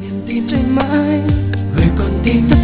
niềm tin trên mãi, người con tim rất